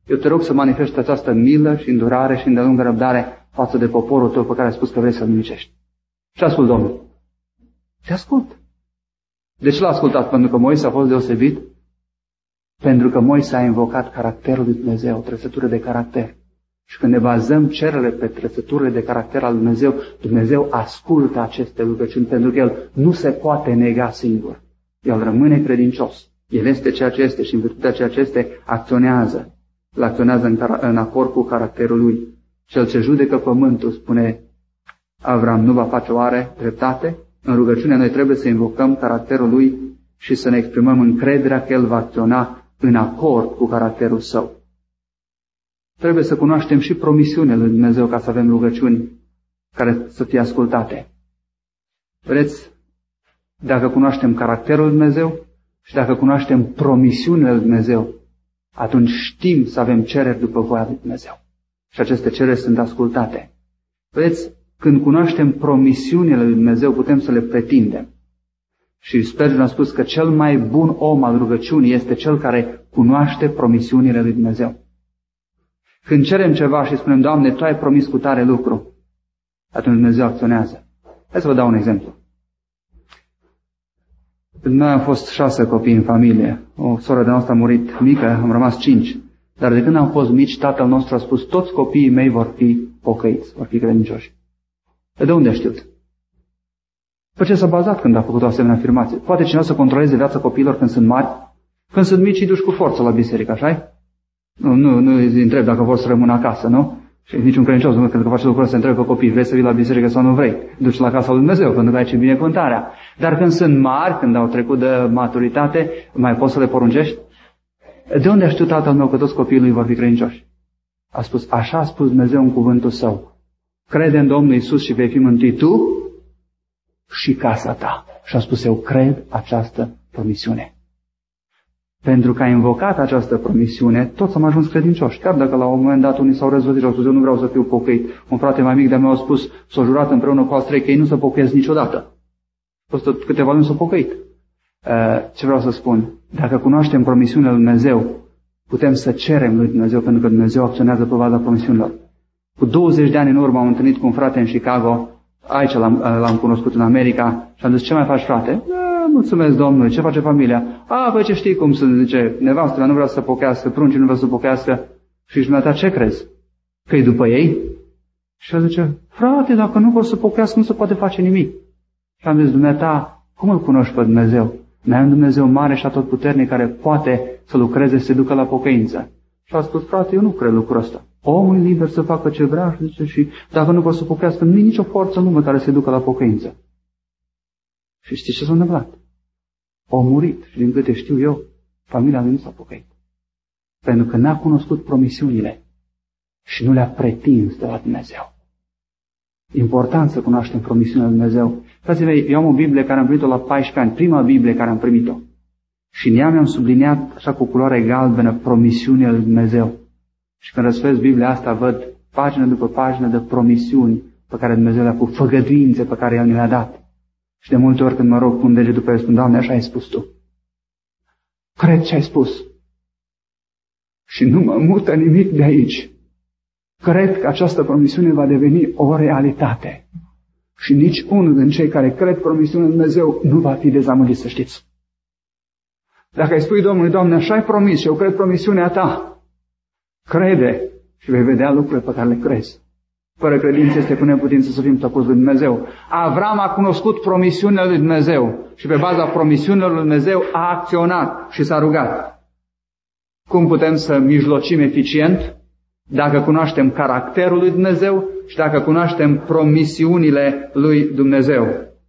Eu te rog să manifesti această milă și îndurare și îndelungă răbdare față de poporul tău pe care ai spus că vrei să-l nimicești. Ce ascult Domnul? Ce ascult? De ce l-a ascultat? Pentru că Moise a fost deosebit? Pentru că Moise a invocat caracterul lui Dumnezeu, trăsătură de caracter. Și când ne bazăm cererile pe trăsăturile de caracter al Dumnezeu, Dumnezeu ascultă aceste rugăciuni, pentru că El nu se poate nega singur. El rămâne credincios. El este ceea ce este și în virtutea ceea ce este acționează. El acționează în acord cu caracterul Lui. Cel ce judecă pământul, spune Avram, nu va face oare dreptate? În rugăciunea noi trebuie să invocăm caracterul Lui și să ne exprimăm încrederea că El va acționa în acord cu caracterul Său. Trebuie să cunoaștem și promisiunile lui Dumnezeu ca să avem rugăciuni care să fie ascultate. Vedeți, dacă cunoaștem caracterul lui Dumnezeu și dacă cunoaștem promisiunile lui Dumnezeu, atunci știm să avem cereri după voia lui Dumnezeu. Și aceste cereri sunt ascultate. Vedeți, când cunoaștem promisiunile lui Dumnezeu, putem să le pretindem. Și Spurgeon a spus că cel mai bun om al rugăciunii este cel care cunoaște promisiunile lui Dumnezeu. Când cerem ceva și spunem, Doamne, Tu ai promis cu tare lucru, atunci Dumnezeu acționează. Hai să vă dau un exemplu. Noi am fost 6 copii în familie. O soră de noastră a murit mică, am rămas 5. Dar de când am fost mici, tatăl nostru a spus, toți copiii mei vor fi pocăiți, vor fi credincioși. De unde a știut? Pe ce s-a bazat când a făcut o asemenea afirmație? Poate cineva să controleze viața copiilor când sunt mari? Când sunt mici, îi duci cu forță la biserică, așa-i? Nu îi întreb dacă vor să rămână acasă, nu? Și niciun credincios nu cred că face lucrul să întrebe pe copii, vrei să vii la biserică sau nu vrei? Duci la casa lui Dumnezeu, pentru că ai ce binecuvântarea. Dar când sunt mari, când au trecut de maturitate, mai poți să le poruncești? De unde a știut tatăl meu că toți copiii lui vor fi credincioși? A spus, așa a spus Dumnezeu în cuvântul Său. Crede în Domnul Iisus și vei fi mântuit tu și casa ta. Și a spus, eu cred această promisiune. Pentru că a invocat această promisiune, toți am ajuns credincioși. Chiar dacă la un moment dat unii s-au răzvătit și au spus, eu nu vreau să fiu pocăit. Un frate mai mic de-a meu a spus, s-a jurat împreună cu alți 3 că ei nu se pocăiesc niciodată. A fost câteva luni s-au pocăit. Ce vreau să spun? Dacă cunoaștem promisiunea lui Dumnezeu, putem să cerem lui Dumnezeu, pentru că Dumnezeu acționează pe baza promisiunilor. Cu 20 de ani în urmă am întâlnit cu un frate în Chicago, aici l-am cunoscut în America, și am zis, ce mai faci, frate? Mulțumesc, Domnule, ce face familia? Păi ce știi cum sunt, zice, nevastă mea nu vrea să pocăiască, pruncii nu vrea să pocăiască. Și dumneata, ce crezi? Că e după ei? Și el zice, frate, dacă nu vor să pocăiască, nu se poate face nimic. Și am zis, dumneata, cum îl cunoști pe Dumnezeu? Noi am Dumnezeu mare și atotputernic care poate să lucreze și să ducă la pocăință. Și a spus, frate, eu nu cred lucrul ăsta. Omul e liber să facă ce vrea, și zice, și dacă nu vor să pocăiască, nu e nicio forță în lume care să ducă la pocăință. Și știți ce s-a întâmplat? Au murit și din câte știu eu, familia lui nu s-a pocăit. Pentru că n-a cunoscut promisiunile și nu le-a pretins de la Dumnezeu. Important să cunoaștem promisiunea lui Dumnezeu. Frații mei, eu am o Biblie care am primit-o la 14 ani, prima Biblie care am primit-o. Și în ea mi-am subliniat, așa cu culoare galbenă, promisiunea lui Dumnezeu. Și când răsfăiesc Biblia asta, văd pagină după pagină de promisiuni pe care Dumnezeu le-a pus, făgăduințe pe care El ne le-a dat. Și de multe ori când mă rog cu un deget după el, spun, Doamne, așa ai spus Tu. Cred ce ai spus. Și nu mă mută nimic de aici. Cred că această promisiune va deveni o realitate. Și nici unul din cei care cred promisiunea lui Dumnezeu nu va fi dezamăgit, să știți. Dacă îi spui Domnului, Doamne, așa ai promis și eu cred promisiunea Ta, crede și vei vedea lucrurile pe care le crezi. Fără credință este cu neputință să fim plăcuți lui Dumnezeu. Avram a cunoscut promisiunile lui Dumnezeu și pe baza promisiunilor lui Dumnezeu a acționat și s-a rugat. Cum putem să mijlocim eficient? Dacă cunoaștem caracterul lui Dumnezeu și dacă cunoaștem promisiunile lui Dumnezeu.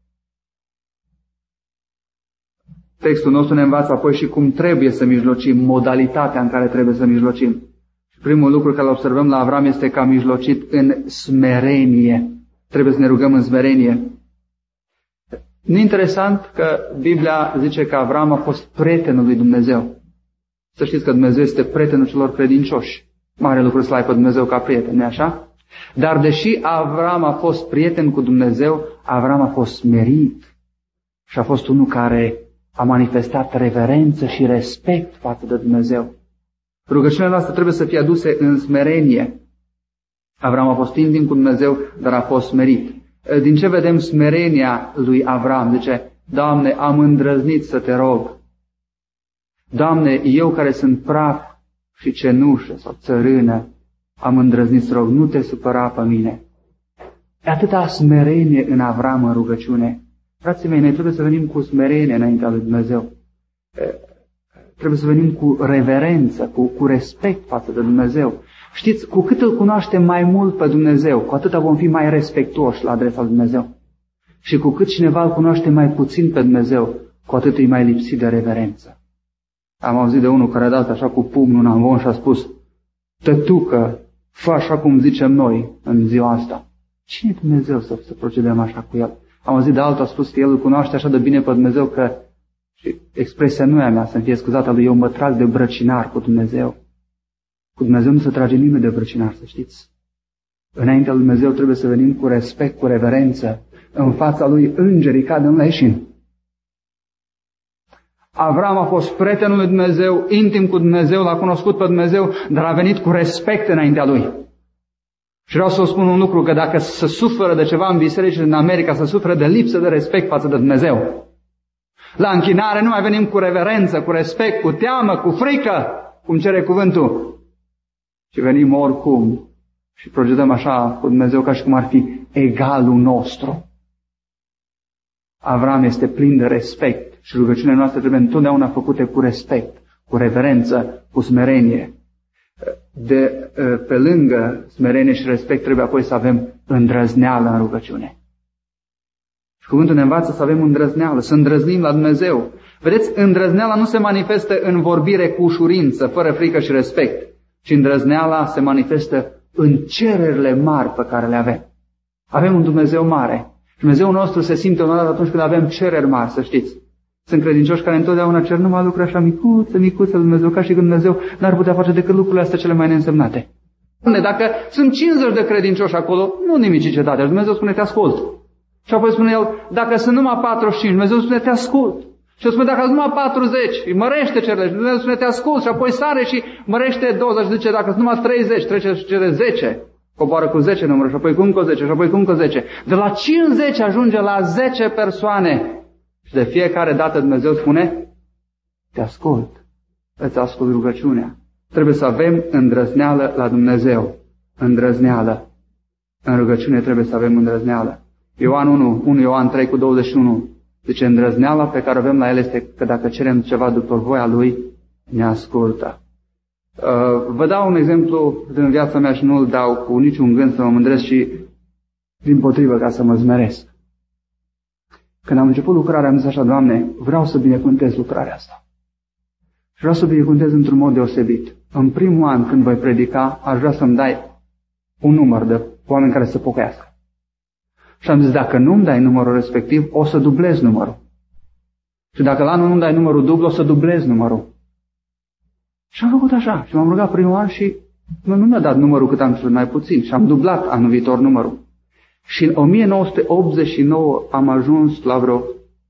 Textul nostru ne învață apoi și cum trebuie să mijlocim, modalitatea în care trebuie să mijlocim. Primul lucru care îl observăm la Avram este că a mijlocit în smerenie. Trebuie să ne rugăm în smerenie. Nu e interesant că Biblia zice că Avram a fost prietenul lui Dumnezeu. Să știți că Dumnezeu este prietenul celor credincioși. Mare lucru să-l ai pe Dumnezeu ca prieten, nu-i așa? Dar deși Avram a fost prieten cu Dumnezeu, Avram a fost smerit. Și a fost unul care a manifestat reverență și respect față de Dumnezeu. Rugăciunile noastre trebuie să fie aduse în smerenie. Avram a fost intim cu Dumnezeu, dar a fost smerit. Din ce vedem smerenia lui Avram? Zice, Doamne, am îndrăznit să te rog. Doamne, eu care sunt praf și cenușă sau țărână, am îndrăznit să rog, nu te supăra pe mine. E atâta smerenie în Avram în rugăciune. Frații mei, noi trebuie să venim cu smerenie înaintea lui Dumnezeu. Trebuie să venim cu reverență, cu respect față de Dumnezeu. Știți, cu cât îl cunoaștem mai mult pe Dumnezeu, cu atât vom fi mai respectuoși la adresa lui Dumnezeu. Și cu cât cineva îl cunoaște mai puțin pe Dumnezeu, cu atât e mai lipsit de reverență. Am auzit de unul care a dat așa cu pumnul în amvon și a spus, tătucă, fă așa cum zicem noi în ziua asta. Cine e Dumnezeu să procedăm așa cu el? Am auzit de altul, a spus că el îl cunoaște așa de bine pe Dumnezeu că, și expresia nu e a mea, să-mi fie scuzată lui, eu mă trag de brăcinar cu Dumnezeu. Cu Dumnezeu nu se trage nimeni de brăcinar, să știți. Înaintea lui Dumnezeu trebuie să venim cu respect, cu reverență. În fața lui îngerii cad în leșin. Avram a fost prietenul lui Dumnezeu, intim cu Dumnezeu, l-a cunoscut pe Dumnezeu, dar a venit cu respect înaintea lui. Și vreau să vă spun un lucru, că dacă se suferă de ceva în biserici în America, se suferă de lipsă de respect față de Dumnezeu. La închinare nu mai venim cu reverență, cu respect, cu teamă, cu frică, cum cere cuvântul. Și venim oricum și procedăm așa cu Dumnezeu ca și cum ar fi egalul nostru. Avram este plin de respect și rugăciunile noastre trebuie întotdeauna făcute cu respect, cu reverență, cu smerenie. Pe lângă smerenie și respect trebuie apoi să avem îndrăzneală în rugăciune. Și cuvântul ne învață să avem îndrăzneală, să îndrăznim la Dumnezeu. Vedeți, îndrăzneala nu se manifestă în vorbire cu ușurință, fără frică și respect, ci îndrăzneala se manifestă în cererile mari pe care le avem. Avem un Dumnezeu mare. Dumnezeul nostru se simte onorat atunci când avem cereri mari, să știți. Sunt credincioși care întotdeauna cer numai lucruri așa micuțe, Dumnezeu, ca și când Dumnezeu n-ar putea face decât lucrurile astea cele mai neînsemnate. Dacă sunt 50 de credincioși acolo, nu nimic cetate. Dumnezeu spune, te ascult. Și apoi spune El, dacă sunt numai 45, Dumnezeu spune, te ascult. Și El spune, dacă sunt numai 40, îi mărește cererile. Și Dumnezeu spune, te ascult. Și apoi sare și mărește 20. Și zice, dacă sunt numai 30, trece și cere 10. Coboară cu 10 numărul și apoi cu încă 10 și apoi cu încă 10. De la 50 ajunge la 10 persoane. Și de fiecare dată Dumnezeu spune, te ascult, îți ascult rugăciunea. Trebuie să avem îndrăzneală la Dumnezeu. Îndrăzneală. În rugăciune trebuie să avem îndrăzneală. 1 Ioan 3 cu 21 zice, îndrăzneala pe care o avem la El este că dacă cerem ceva după voia Lui, ne ascultă. Vă dau un exemplu din viața mea și nu îl dau cu niciun gând să mă mândresc și dimpotrivă ca să mă zmeresc. Când am început lucrarea, am zis așa, Doamne, vreau să binecuvântez lucrarea asta. Și vreau să binecuvântez într-un mod deosebit. În primul an, când voi predica, aș vrea să-mi dai un număr de oameni care să pocăiască. Și am zis, dacă nu-mi dai numărul respectiv, o să dublez numărul. Și dacă la anul nu-mi dai numărul dublu, o să dublez numărul. Și am făcut așa. Și m-am rugat primul an și nu mi-a dat numărul cât am cerut, mai puțin. Și am dublat anul viitor numărul. Și în 1989 am ajuns la vreo,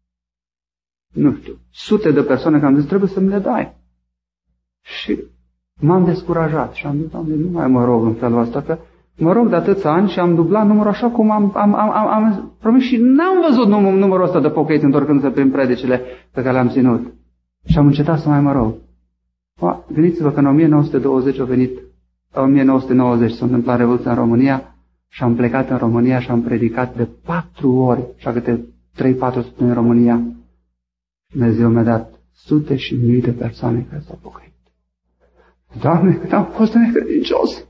sute de persoane care am zis, trebuie să mi le dai. Și m-am descurajat și am zis, Doamne, nu mai mă rog în felul ăsta, că mă rog de atâția ani și am dublat numărul așa cum am promis și n-am văzut numărul ăsta de pocăiți întorcându-se prin predicile pe care le-am ținut. Și am încetat să mai mă rog. Gândiți-vă că în 1920 a venit, în 1990 s-a întâmplat Revoluția în România și am plecat în România și am predicat de 4 ori, așa câte 3-4 săptămâni în România. Dumnezeu mi-a dat sute și mii de persoane care s-au pocăit. Doamne, cât am fost de necredincios!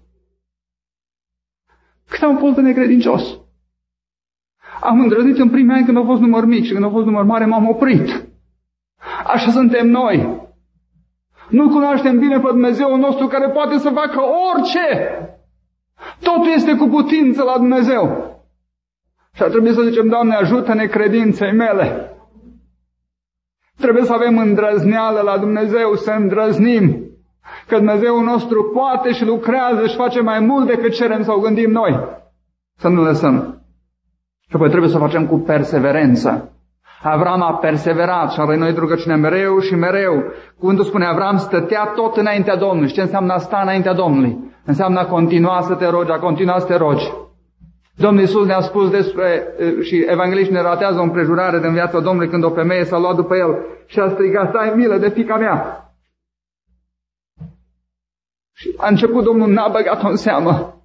Cât am fost de necredincios! Am îndrăznit în primii ani când au fost număr mic și când au fost număr mare m-am oprit. Așa suntem noi. Nu cunoaștem bine pe Dumnezeul nostru care poate să facă orice. Totul este cu putință la Dumnezeu. Și ar trebui să zicem, Doamne, ajută-ne credinței mele. Trebuie să avem îndrăzneală la Dumnezeu, să îndrăznim. Că Dumnezeul nostru poate și lucrează și face mai mult decât cerem sau gândim noi. Să nu lăsăm. Și apoi trebuie să o facem cu perseverență. Avram a perseverat și a reînnoit rugăciunea mereu și mereu. Cuvântul spune, Avram stătea tot înaintea Domnului. Și ce înseamnă a sta înaintea Domnului? Înseamnă a continua să te rogi, a continua să te rogi. Domnul Iisus ne-a spus despre, și evangeliștii ne ratează o împrejurare din viața Domnului când o femeie s-a luat după el și a strigat, ai milă de fiica mea. Și a început Domnul, n-a băgat-o în seamă.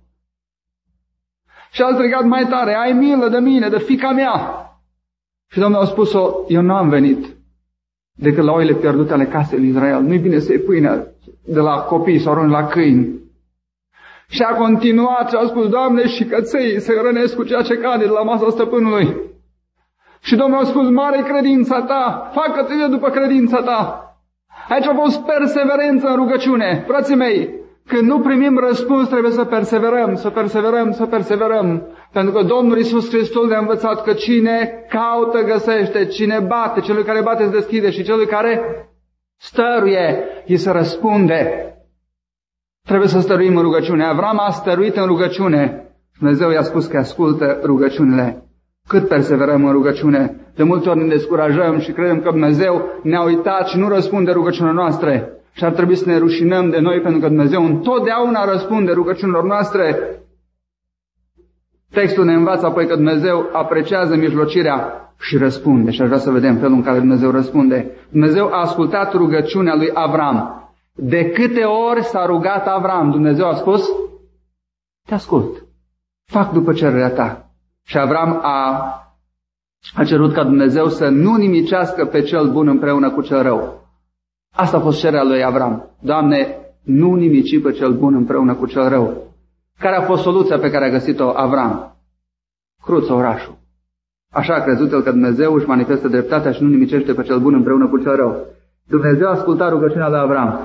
Și a strigat mai tare, ai milă de mine, de fiica mea. Și Domnul a spus-o, eu n-am venit decât la oile pierdute ale casei lui Israel. Nu-i bine să iei pâine de la copii sau arunci la câini. Și a continuat și a spus, Doamne, și căței se hrănesc cu ceea ce cade de la masa stăpânului. Și Domnul a spus, mare credința ta, facă-te după credința ta. Aici a fost perseverență în rugăciune. Frații mei, când nu primim răspuns, trebuie să perseverăm, să perseverăm, să perseverăm. Pentru că Domnul Iisus Hristos ne-a învățat că cine caută, găsește, cine bate, celui care bate se deschide și celui care stăruie, îi se răspunde. Trebuie să stăruim în rugăciune. Avram a stăruit în rugăciune. Dumnezeu i-a spus că ascultă rugăciunile. Cât perseverăm în rugăciune? De multe ori ne descurajăm și credem că Dumnezeu ne-a uitat și nu răspunde rugăciunile noastre. Și ar trebui să ne rușinăm de noi, pentru că Dumnezeu întotdeauna răspunde rugăciunilor noastre. Textul ne învață apoi că Dumnezeu apreciază mijlocirea și răspunde. Și aș vrea să vedem felul în care Dumnezeu răspunde. Dumnezeu a ascultat rugăciunea lui Avram. De câte ori s-a rugat Avram, Dumnezeu a spus, te ascult, fac după cererea ta. Și Avram a cerut ca Dumnezeu să nu nimicească pe cel bun împreună cu cel rău. Asta a fost cererea lui Avram. Doamne, nu nimici pe cel bun împreună cu cel rău. Care a fost soluția pe care a găsit-o Avram? Cruță orașul. Așa a crezut el că Dumnezeu își manifestă dreptatea și nu nimicește pe cel bun împreună cu cel rău. Dumnezeu a ascultat rugăciunea lui Avram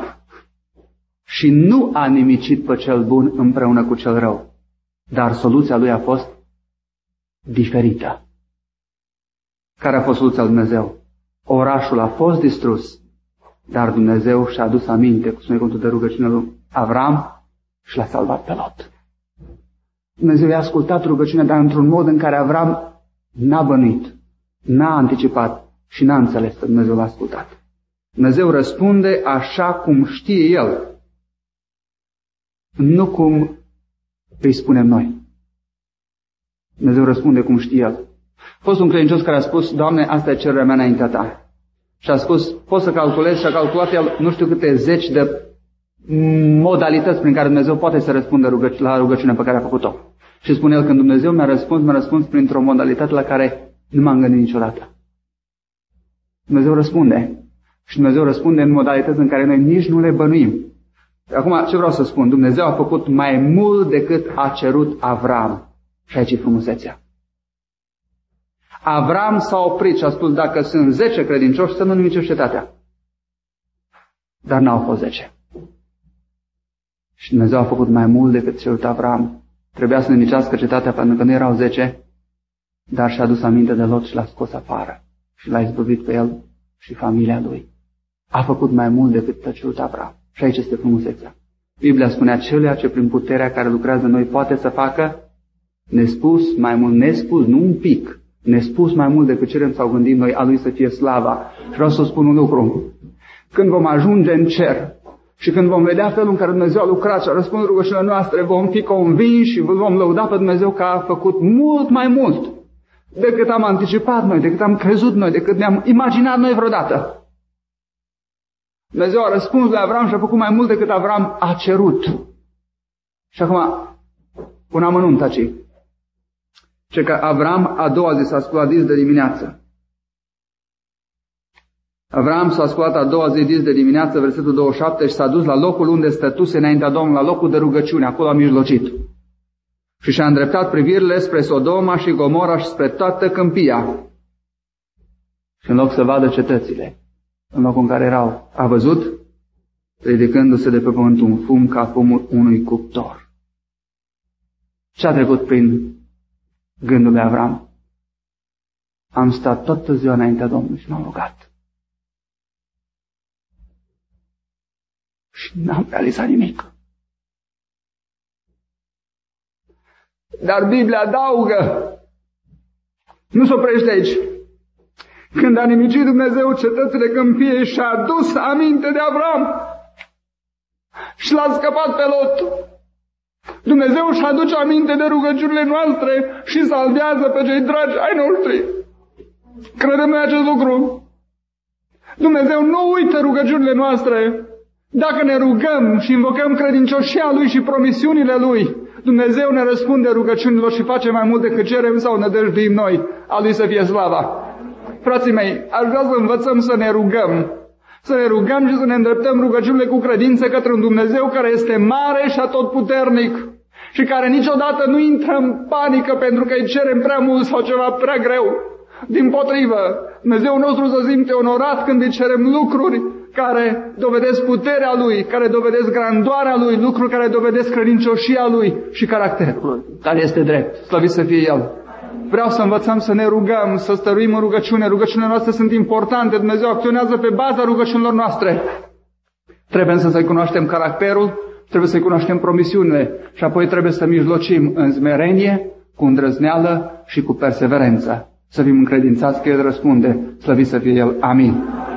și nu a nimicit pe cel bun împreună cu cel rău. Dar soluția lui a fost diferită. Care a fost soluția lui Dumnezeu? Orașul a fost distrus, dar Dumnezeu și-a adus aminte, cum spune cuvântul de rugăciune lui Avram, și l-a salvat pe Lot. Dumnezeu i-a ascultat rugăciunea, dar într-un mod în care Avram n-a bănuit, n-a anticipat și n-a înțeles că Dumnezeu l-a ascultat. Dumnezeu răspunde așa cum știe El, nu cum îi spunem noi. Dumnezeu răspunde cum știe El. A fost un credincios care a spus, Doamne, asta e cererea mea înaintea Ta. Și a spus, poți să calculezi, și a calculat el nu știu câte zeci de modalități prin care Dumnezeu poate să răspundă la rugăciunea pe care a făcut-o. Și spune el, când Dumnezeu mi-a răspuns printr-o modalitate la care nu m-am gândit niciodată. Dumnezeu răspunde. Și Dumnezeu răspunde în modalități în care noi nici nu le bănuim. Acum, ce vreau să spun? Dumnezeu a făcut mai mult decât a cerut Avram. Și aici e frumusețea. Avram s-a oprit și a spus, dacă sunt 10 credincioși, să nu nimicești cetatea. Dar n-au fost 10. Și Dumnezeu a făcut mai mult decât cerut Avram. Trebuia să nimicească cetatea pentru că nu erau 10, dar și-a adus aminte de Lot și l-a scos afară. Și l-a izbăvit pe el și familia lui. A făcut mai mult decât a cerut Avram. Și aici este frumusețea. Biblia spunea, celuia ce prin puterea care lucrează în noi poate să facă nespus, mai mult nespus, nu un pic, nespus mai mult decât cerem sau gândim noi, a Lui să fie slava. Și vreau să spun un lucru. Când vom ajunge în cer și când vom vedea felul în care Dumnezeu a lucrat și a răspuns rugăciunile noastre, vom fi convinși și vom lăuda pe Dumnezeu că a făcut mult mai mult decât am anticipat noi, decât am crezut noi, decât ne-am imaginat noi vreodată. Dumnezeu a răspuns la Avram și a făcut mai mult decât Avram a cerut. Și acum, un amănunt aici. Ce că Avram a doua zi s-a sculat dis de dimineață. Avram s-a sculat a doua zi dis de dimineață, versetul 27, și s-a dus la locul unde stătuse înaintea Domnului, la locul de rugăciune, acolo a mijlocit. Și și-a îndreptat privirile spre Sodoma și Gomora și spre toată câmpia. Și în loc să vadă cetățile, în locul în care erau, a văzut, ridicându-se de pe pământ un fum ca fumul unui cuptor. Ce a trecut prin gândul lui Avram? Am stat toată ziua înaintea Domnului și m-am rugat. Și n-am realizat nimic. Dar Biblia adaugă, nu se oprește aici, Când a nimicit Dumnezeu cetățile câmpiei și a adus aminte de Avram și l-a scăpat pe Lot. Dumnezeu își aduce aminte de rugăciunile noastre și salvează pe cei dragi ai noștri. Credem noi acest lucru. Dumnezeu nu uită rugăciunile noastre. Dacă ne rugăm și invocăm credincioșia Lui și promisiunile Lui, Dumnezeu ne răspunde rugăciunilor și face mai mult decât cerem sau nădăjduim noi. A Lui să fie slava. Frații mei, aș vrea să învățăm să ne rugăm. Să ne rugăm și să ne îndreptăm rugăciunile cu credință către un Dumnezeu care este mare și atotputernic și care niciodată nu intră în panică pentru că îi cerem prea mult sau ceva prea greu. Dimpotrivă, Dumnezeu nostru se simte onorat când îi cerem lucruri care dovedesc puterea Lui, care dovedesc grandoarea Lui, lucruri care dovedesc credincioșia Lui și caracterul Lui. Dar este drept, slăvit să fie El. Vreau să învățăm să ne rugăm, să stăruim în rugăciune. Rugăciunile noastre sunt importante. Dumnezeu acționează pe baza rugăciunilor noastre. Trebuie să-i cunoaștem caracterul, trebuie să-i cunoaștem promisiunile și apoi trebuie să mijlocim în smerenie, cu îndrăzneală și cu perseverență. Să fim încredințați că El răspunde. Slăvit să fie El. Amin.